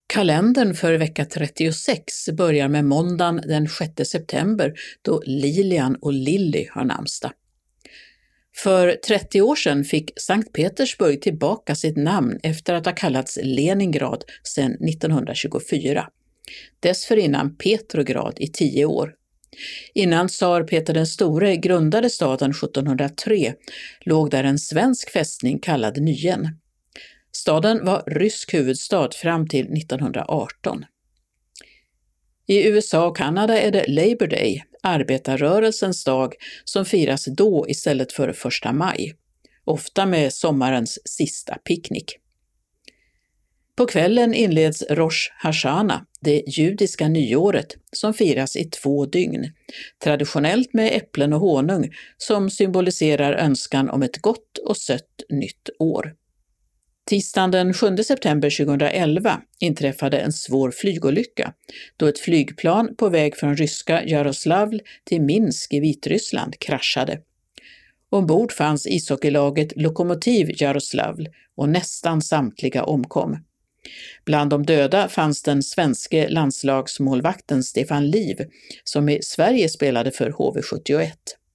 Kalendern för vecka 36 börjar med måndagen den 6 september då Lilian och Lilly har namnsdag. För 30 år sedan fick Sankt Petersburg tillbaka sitt namn efter att ha kallats Leningrad sedan 1924. Dessförinnan Petrograd i 10 år. Innan tsar Peter den store grundade staden 1703 låg där en svensk fästning kallad Nyen. Staden var rysk huvudstad fram till 1918. I USA och Kanada är det Labor Day, arbetarrörelsens dag, som firas då istället för 1 maj. Ofta med sommarens sista picknick. På kvällen inleds Rosh Hashanah, det judiska nyåret, som firas i 2 dygn. Traditionellt med äpplen och honung som symboliserar önskan om ett gott och sött nytt år. Tisdagen den 7 september 2011 inträffade en svår flygolycka då ett flygplan på väg från ryska Jaroslavl till Minsk i Vitryssland kraschade. Ombord fanns ishockeylaget Lokomotiv Jaroslavl och nästan samtliga omkom. Bland de döda fanns den svenske landslagsmålvakten Stefan Liv som i Sverige spelade för HV71.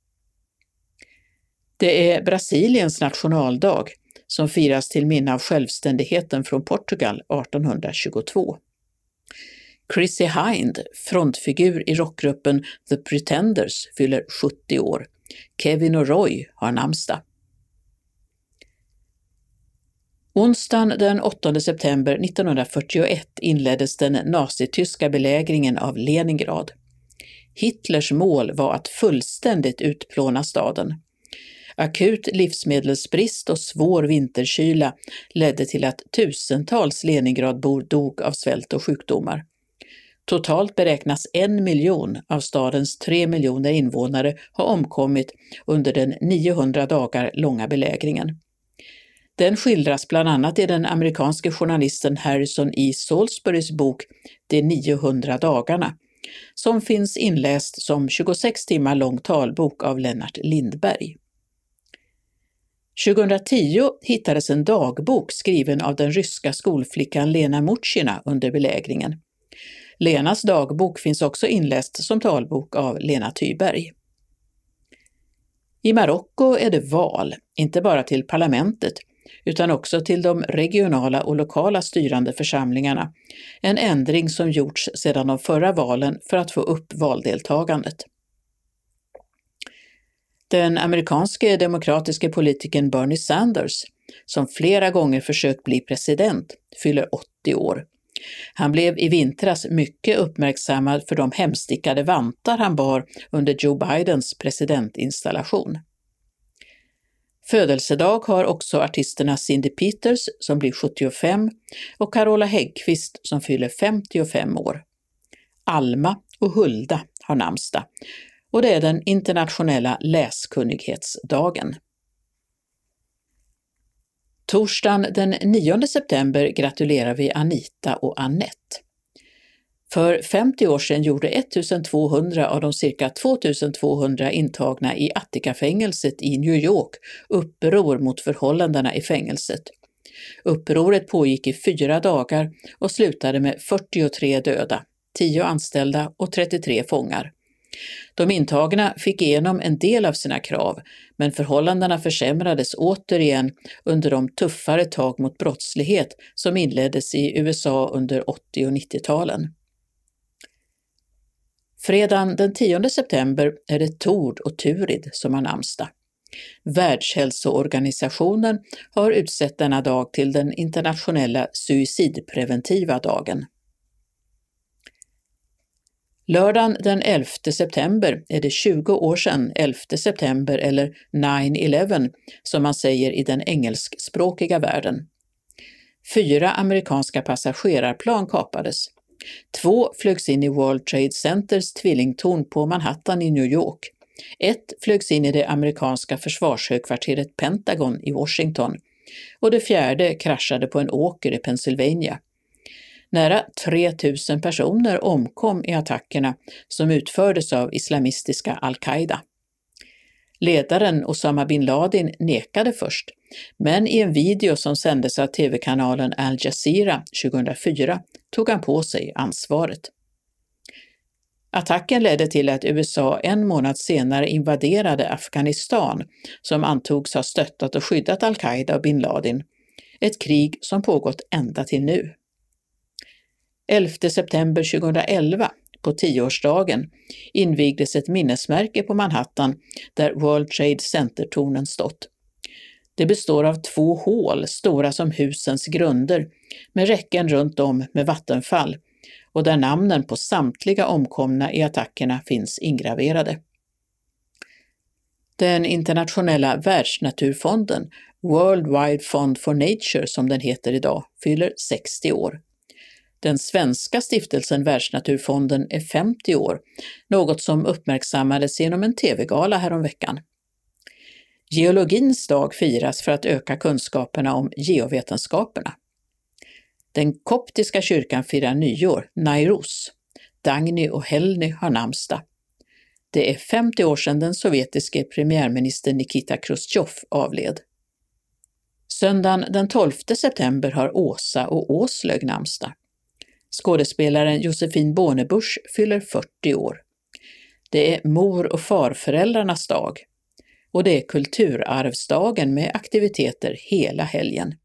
Det är Brasiliens nationaldag som firas till minne av självständigheten från Portugal 1822. Chrissie Hynde, frontfigur i rockgruppen The Pretenders, fyller 70 år. Kevin och Roy har namnsdag. Onsdagen den 8 september 1941 inleddes den nazityska belägringen av Leningrad. Hitlers mål var att fullständigt utplåna staden. Akut livsmedelsbrist och svår vinterkyla ledde till att tusentals Leningradbor dog av svält och sjukdomar. Totalt beräknas 1 miljon av stadens 3 miljoner invånare ha omkommit under den 900 dagar långa belägringen. Den skildras bland annat i den amerikanske journalisten Harrison E. Salisburys bok De 900 dagarna, som finns inläst som 26 timmar lång talbok av Lennart Lindberg. 2010 hittades en dagbok skriven av den ryska skolflickan Lena Mutchina under belägringen. Lenas dagbok finns också inläst som talbok av Lena Thyberg. I Marocko är det val, inte bara till parlamentet, utan också till de regionala och lokala styrande församlingarna, en ändring som gjorts sedan de förra valen för att få upp valdeltagandet. Den amerikanske demokratiske politikern Bernie Sanders, som flera gånger försökt bli president, fyller 80 år. Han blev i vintras mycket uppmärksammad för de hemstickade vantar han bar under Joe Bidens presidentinstallation. Födelsedag har också artisterna Cindy Peters som blir 75 och Carola Häggkvist som fyller 55 år. Alma och Hulda har namnsdag och det är den internationella läskunnighetsdagen. Torsdagen den 9 september gratulerar vi Anita och Annette. För 50 år sedan gjorde 1200 av de cirka 2200 intagna i Attica-fängelset i New York uppror mot förhållandena i fängelset. Upproret pågick i 4 dagar och slutade med 43 döda, 10 anställda och 33 fångar. De intagna fick igenom en del av sina krav, men förhållandena försämrades återigen under de tuffare tag mot brottslighet som inleddes i USA under 80- och 90-talen. Fredagen den 10 september är det Tord och Turid som har namnsdag. Världshälsoorganisationen har utsett denna dag till den internationella suicidpreventiva dagen. Lördagen den 11 september är det 20 år sedan 11 september eller 9/11 som man säger i den engelskspråkiga världen. 4 amerikanska passagerarplan kapades. 2 flögs in i World Trade Centers tvillingtorn på Manhattan i New York. 1 flögs in i det amerikanska försvarshögkvarteret Pentagon i Washington och det 4:e kraschade på en åker i Pennsylvania. Nära 3000 personer omkom i attackerna som utfördes av islamistiska Al-Qaida. Ledaren Osama bin Laden nekade först, men i en video som sändes av tv-kanalen Al Jazeera 2004 tog han på sig ansvaret. Attacken ledde till att USA en månad senare invaderade Afghanistan, som antogs ha stöttat och skyddat al-Qaida och bin Laden, ett krig som pågått ända till nu. 11 september 2011, på 10-årsdagen, invigdes ett minnesmärke på Manhattan där World Trade Center-tornen stått. Det består av 2 hål, stora som husens grunder, med räcken runt om med vattenfall, och där namnen på samtliga omkomna i attackerna finns ingraverade. Den internationella världsnaturfonden, World Wide Fund for Nature som den heter idag, fyller 60 år. Den svenska stiftelsen Världsnaturfonden är 50 år, något som uppmärksammades genom en tv-gala häromveckan. Geologins dag firas för att öka kunskaperna om geovetenskaperna. Den koptiska kyrkan firar nyår, Nairoz. Dagny och Helny har namnsdag. Det är 50 år sedan den sovjetiske premiärministern Nikita Khrushchev avled. Söndagen den 12 september har Åsa och Åslög namnsdag. Skådespelaren Josefin Bornebusch fyller 40 år. Det är mor- och farföräldrarnas dag. Och det är kulturarvsdagen med aktiviteter hela helgen.